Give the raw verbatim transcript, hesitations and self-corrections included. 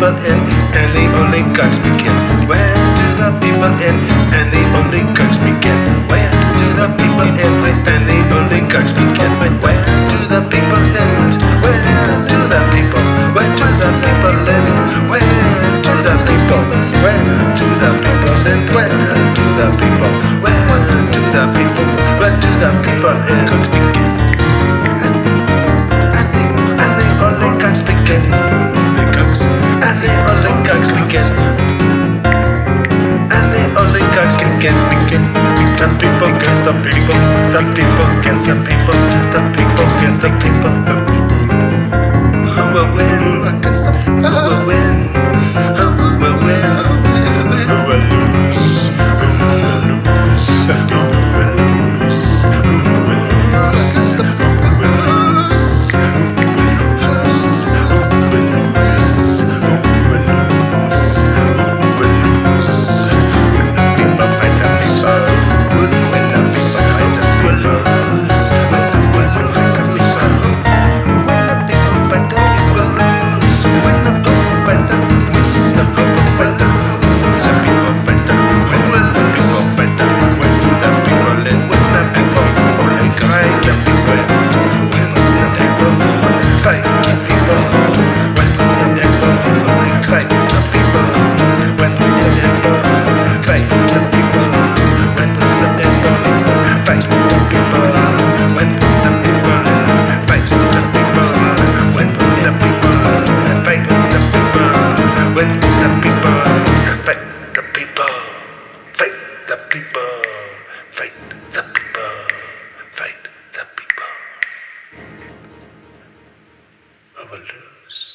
people in and the oligarchs begin? Where do the people in and the oligarchs begin? Where do the people in and the oligarchs begin? Where do the people in? Where do the people? Where do the people in? Where do the people? Where do the people in? Where do the people? Where do the people? Where do the people in? Begin? And the and the oligarchs begin. Oligarchs and the oligarchs begin. And the oligarchs begin. Begin. The people against the people. The people against the people. The people against the people. The people. Who will win? Against the people. Who will win? Who will win? Who will lose? Who will lose? The people will lose. Who will lose? The people will lose. Who will lose? Who will lose? Who will lose? Who will lose? When the people fight the people. When the people fight the people. When the people fight the people. When the people fight the people. When the people fight the when the people fight the the people fight the when will the people fight the when do the people in when the people only fight the people when the people only fight the people when the people only fight the people when the people only fight the people when the people fight the people when the people fight the people when the people fight the people when the people fight the people fight the people fight the people fight the people who will lose.